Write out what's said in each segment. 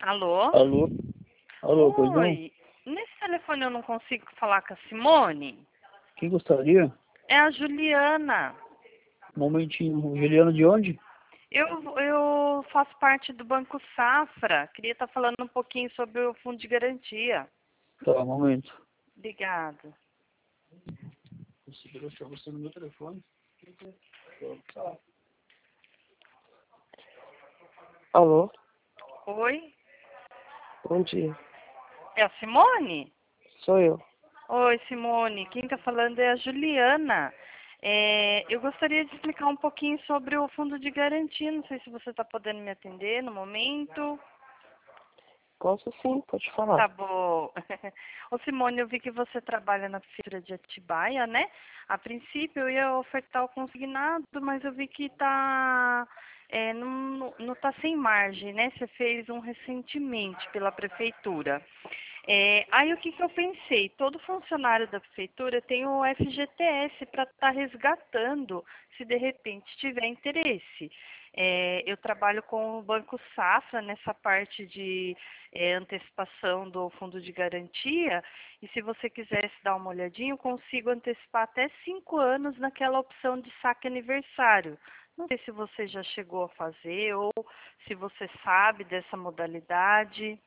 Alô? Alô? Alô, pois não? Oi. Nesse telefone eu não consigo falar com a Simone? Quem gostaria? É a Juliana. Um momentinho. Juliana de onde? Eu faço parte do Banco Safra. Queria estar falando um pouquinho sobre o fundo de garantia. Tá, um momento. Obrigada. Consegui achar você no meu telefone? Alô, Oi? bom dia. É a Simone? Sou eu. Oi, Simone. Quem está falando é a Juliana. Eu gostaria de explicar um pouquinho sobre o fundo de garantia. Não sei se você está podendo me atender no momento. Posso sim, pode falar. Tá bom. Ô Simone, eu vi que você trabalha na prefeitura de Atibaia, né? A princípio eu ia ofertar o consignado, mas eu vi que não tá sem margem, né? Você fez um recentemente pela prefeitura. Aí o que eu pensei? Todo funcionário da prefeitura tem o FGTS para estar resgatando, se de repente tiver interesse. Eu trabalho com o Banco Safra nessa parte de antecipação do fundo de garantia, e se você quisesse dar uma olhadinha, eu consigo antecipar até 5 anos naquela opção de saque aniversário. Não sei se você já chegou a fazer ou se você sabe dessa modalidade.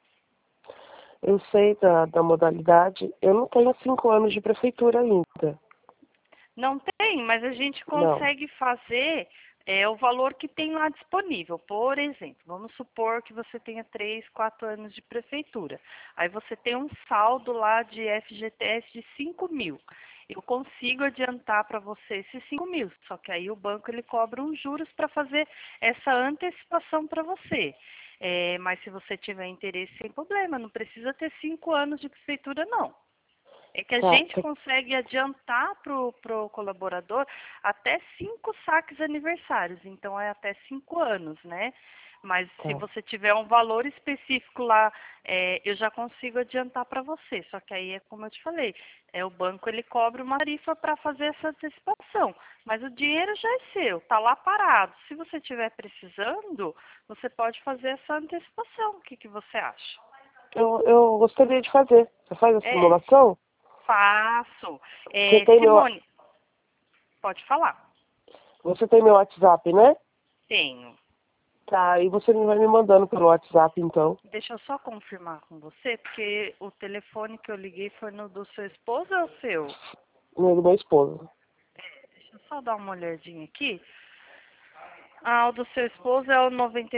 Eu sei da modalidade. Eu não tenho 5 anos de prefeitura ainda. Não tem, mas a gente Não. consegue fazer o valor que tem lá disponível. Por exemplo, vamos supor que você tenha 3, 4 anos de prefeitura. Aí você tem um saldo lá de FGTS de 5.000. Eu consigo adiantar para você esses 5.000, só que aí o banco ele cobra uns juros para fazer essa antecipação para você. Mas se você tiver interesse, sem problema, não precisa ter 5 anos de prefeitura, não. É que a Tá, gente consegue adiantar pro colaborador até 5 saques aniversários, então é até 5 anos, né? Mas se tá. você tiver um valor específico lá, eu já consigo adiantar para você. Só que aí é como eu te falei, o banco ele cobra uma tarifa para fazer essa antecipação, mas o dinheiro já é seu, tá lá parado. Se você estiver precisando, você pode fazer essa antecipação. O que você acha? Eu gostaria de fazer. Você faz a É, simulação? faço. Você tem meu, Simone, pode falar. você tem meu WhatsApp, né? Tenho. Tá, e você vai me mandando pelo WhatsApp, então. Deixa eu só confirmar com você, porque o telefone que eu liguei foi no do seu esposo ou o seu? No do meu esposo. Deixa eu só dar uma olhadinha aqui. Ah, o do seu esposo é o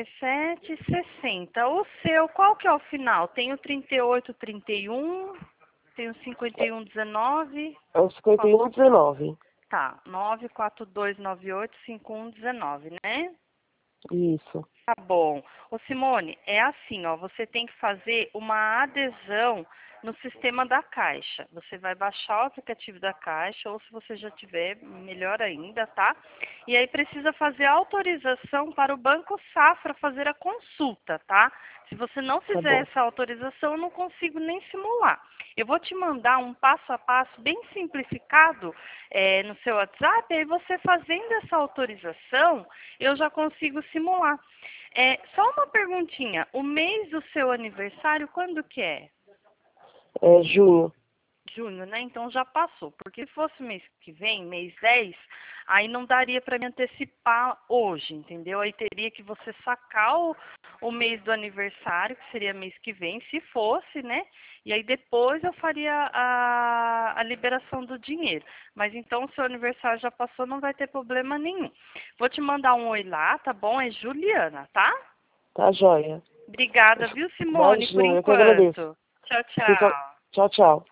9760. O seu, qual que é o final? Tem o 3831, tem o 5119. É o Qual? 5119. Tá, 942985119, né? Isso. Tá bom. Ô Simone, é assim, ó, você tem que fazer uma adesão no sistema da Caixa. Você vai baixar o aplicativo da Caixa, ou se você já tiver, melhor ainda, tá? E aí precisa fazer autorização para o Banco Safra fazer a consulta, tá? Se você não Tá fizer bom. essa autorização, eu não consigo nem simular. Eu vou te mandar um passo a passo bem simplificado no seu WhatsApp, aí você fazendo essa autorização, eu já consigo simular. Só uma perguntinha, o mês do seu aniversário, quando que é? É junho. Junho, né? Então já passou. Porque se fosse mês que vem, mês 10, aí não daria para me antecipar hoje, entendeu? Aí teria que você sacar o mês do aniversário, que seria mês que vem, se fosse, né? E aí depois eu faria a liberação do dinheiro. Mas então o seu aniversário já passou, não vai ter problema nenhum. Vou te mandar um oi lá, tá bom? É Juliana, tá? Tá joia. Obrigada, viu, Simone, por Imagina, eu que agradeço. enquanto. Tchau, Fica... tchau. Tchau, tchau.